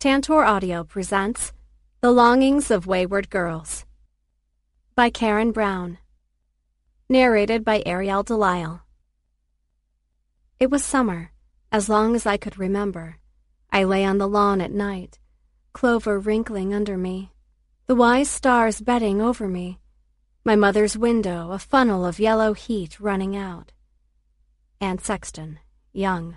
Tantor Audio presents The Longings of Wayward Girls by Karen Brown. Narrated by Ariel Delisle. It was summer, as long as I could remember. I lay on the lawn at night, clover wrinkling under me, the wise stars bedding over me, my mother's window a funnel of yellow heat running out. Aunt Sexton, young.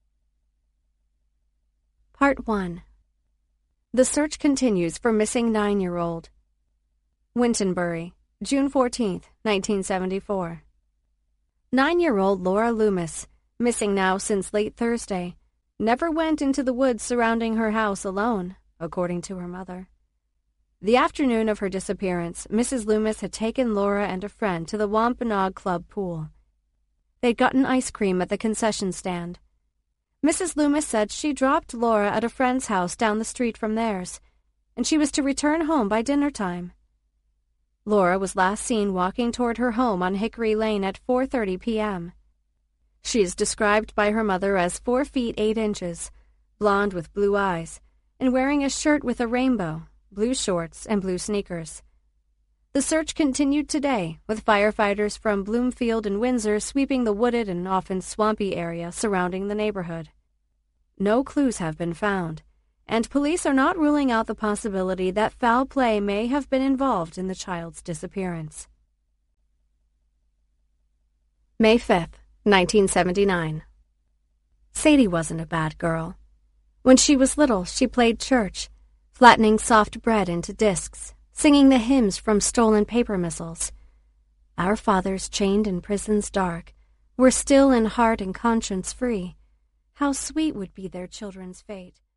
Part 1. The search continues for missing 9-year-old. Wintonbury, June 14, 1974. 9-year-old Laura Loomis, missing now since late Thursday, never went into the woods surrounding her house alone, according to her mother. The afternoon of her disappearance, Mrs. Loomis had taken Laura and a friend to the Wampanoag Club pool. They'd gotten ice cream at the concession stand. Mrs. Loomis said she dropped Laura at a friend's house down the street from theirs, and she was to return home by dinner time. Laura was last seen walking toward her home on Hickory Lane at 4:30 p.m. She is described by her mother as 4 feet 8 inches, blonde with blue eyes, and wearing a shirt with a rainbow, blue shorts, and blue sneakers. The search continued today, with firefighters from Bloomfield and Windsor sweeping the wooded and often swampy area surrounding the neighborhood. No clues have been found, and police are not ruling out the possibility that foul play may have been involved in the child's disappearance. May 5th, 1979. Sadie wasn't a bad girl. When she was little, she played church, flattening soft bread into discs, singing the hymns from stolen paper missiles. Our fathers chained in prisons dark were still in heart and conscience free. How sweet would be their children's fate.